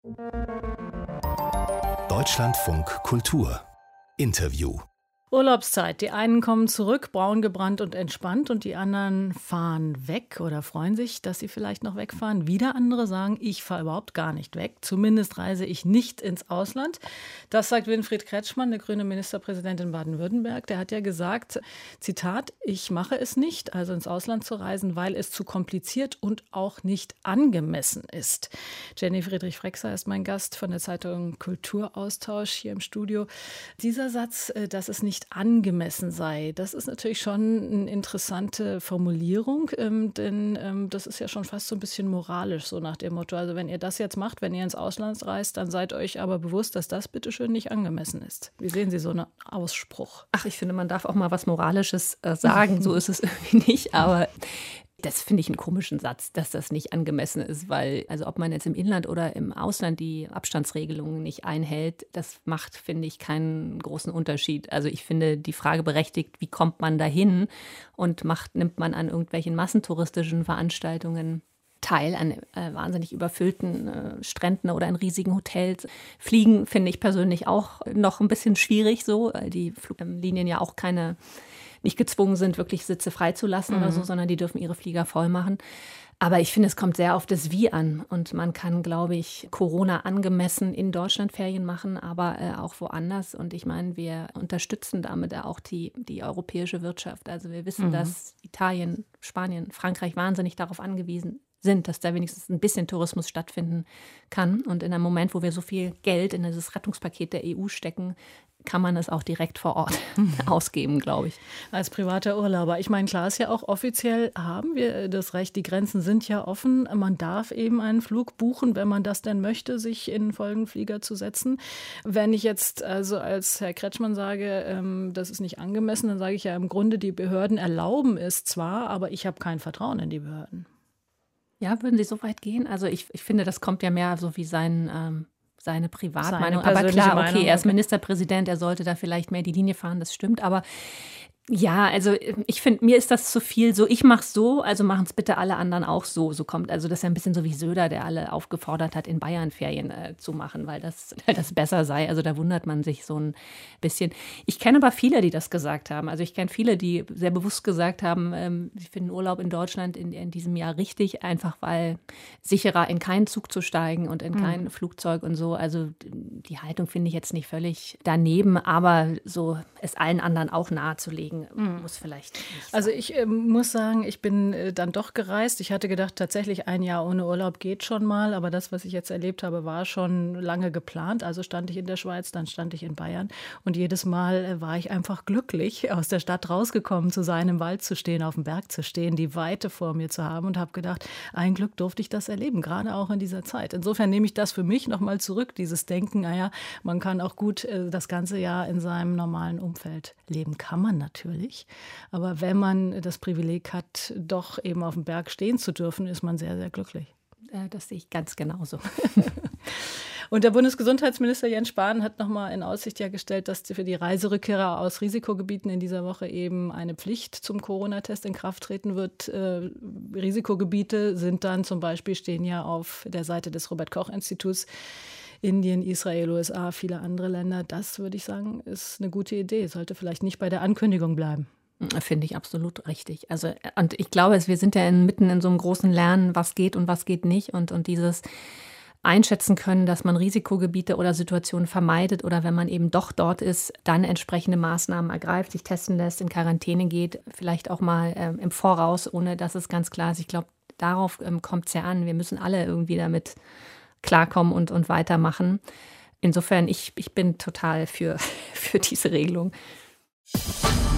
Deutschlandfunk Kultur Interview. Urlaubszeit. Die einen kommen zurück, braun gebrannt und entspannt, und die anderen fahren weg oder freuen sich, dass sie vielleicht noch wegfahren. Wieder andere sagen, ich fahre überhaupt gar nicht weg. Zumindest reise ich nicht ins Ausland. Das sagt Winfried Kretschmann, der grüne Ministerpräsident in Baden-Württemberg. Der hat ja gesagt, Zitat, ich mache es nicht, also ins Ausland zu reisen, weil es zu kompliziert und auch nicht angemessen ist. Jenny Friedrich-Frexer ist mein Gast von der Zeitung Kulturaustausch hier im Studio. Dieser Satz, dass es nicht angemessen sei, das ist natürlich schon eine interessante Formulierung, denn das ist ja schon fast so ein bisschen moralisch, so nach dem Motto, also wenn ihr das jetzt macht, wenn ihr ins Ausland reist, dann seid euch aber bewusst, dass das bitteschön nicht angemessen ist. Wie sehen Sie so einen Ausspruch? Ach, ich finde, man darf auch mal was Moralisches sagen, so ist es irgendwie nicht, aber das finde ich einen komischen Satz, dass das nicht angemessen ist, weil, also ob man jetzt im Inland oder im Ausland die Abstandsregelungen nicht einhält, das macht, finde ich, keinen großen Unterschied. Also ich finde die Frage berechtigt, wie kommt man dahin und nimmt man an irgendwelchen massentouristischen Veranstaltungen teil, an wahnsinnig überfüllten Stränden oder in riesigen Hotels. Fliegen finde ich persönlich auch noch ein bisschen schwierig so, weil die Fluglinien ja auch nicht gezwungen sind, wirklich Sitze freizulassen oder so, sondern die dürfen ihre Flieger voll machen. Aber ich finde, es kommt sehr auf das Wie an. Und man kann, glaube ich, Corona angemessen in Deutschland Ferien machen, aber auch woanders. Und ich meine, wir unterstützen damit auch die europäische Wirtschaft. Also wir wissen, dass Italien, Spanien, Frankreich wahnsinnig darauf angewiesen sind, dass da wenigstens ein bisschen Tourismus stattfinden kann. Und in einem Moment, wo wir so viel Geld in dieses Rettungspaket der EU stecken, kann man es auch direkt vor Ort ausgeben, glaube ich. Als privater Urlauber. Ich meine, klar ist ja auch, offiziell haben wir das Recht, die Grenzen sind ja offen. Man darf eben einen Flug buchen, wenn man das denn möchte, sich in einen Folgenflieger zu setzen. Wenn ich jetzt also als Herr Kretschmann sage, das ist nicht angemessen, dann sage ich ja im Grunde, die Behörden erlauben es zwar, aber ich habe kein Vertrauen in die Behörden. Ja, würden Sie so weit gehen? Also ich finde, das kommt ja mehr so wie seine Privatmeinung. Aber klar, okay, er ist Ministerpräsident, er sollte da vielleicht mehr die Linie fahren, das stimmt. Aber ja, also ich finde, mir ist das zu viel so, ich mache so, also machen es bitte alle anderen auch so. So kommt, also das ist ja ein bisschen so wie Söder, der alle aufgefordert hat, in Bayern Ferien zu machen, weil das besser sei. Also da wundert man sich so ein bisschen. Ich kenne aber viele, die das gesagt haben. Also ich kenne viele, die sehr bewusst gesagt haben, sie finden Urlaub in Deutschland in diesem Jahr richtig, einfach weil sicherer in keinen Zug zu steigen und in kein Flugzeug und so. Also die Haltung finde ich jetzt nicht völlig daneben, aber so es allen anderen auch nahezulegen, muss vielleicht nicht sein. Also ich muss sagen, ich bin dann doch gereist. Ich hatte gedacht, tatsächlich ein Jahr ohne Urlaub geht schon mal. Aber das, was ich jetzt erlebt habe, war schon lange geplant. Also stand ich in der Schweiz, dann stand ich in Bayern. Und jedes Mal war ich einfach glücklich, aus der Stadt rausgekommen zu sein, im Wald zu stehen, auf dem Berg zu stehen, die Weite vor mir zu haben. Und habe gedacht, ein Glück durfte ich das erleben, gerade auch in dieser Zeit. Insofern nehme ich das für mich nochmal zurück, dieses Denken, naja, man kann auch gut das ganze Jahr in seinem normalen Umfeld leben. Kann man natürlich. Aber wenn man das Privileg hat, doch eben auf dem Berg stehen zu dürfen, ist man sehr, sehr glücklich. Das sehe ich ganz genauso. Und der Bundesgesundheitsminister Jens Spahn hat nochmal in Aussicht ja gestellt, dass für die Reiserückkehrer aus Risikogebieten in dieser Woche eben eine Pflicht zum Corona-Test in Kraft treten wird. Risikogebiete sind dann zum Beispiel, stehen ja auf der Seite des Robert-Koch-Instituts, Indien, Israel, USA, viele andere Länder. Das, würde ich sagen, ist eine gute Idee. Sollte vielleicht nicht bei der Ankündigung bleiben. Finde ich absolut richtig. Also, und ich glaube, wir sind ja mitten in so einem großen Lernen, was geht und was geht nicht. Und dieses einschätzen können, dass man Risikogebiete oder Situationen vermeidet oder wenn man eben doch dort ist, dann entsprechende Maßnahmen ergreift, sich testen lässt, in Quarantäne geht, vielleicht auch mal im Voraus, ohne dass es ganz klar ist. Ich glaube, darauf kommt es ja an. Wir müssen alle irgendwie damit klarkommen und weitermachen. Insofern, ich bin total für diese Regelung.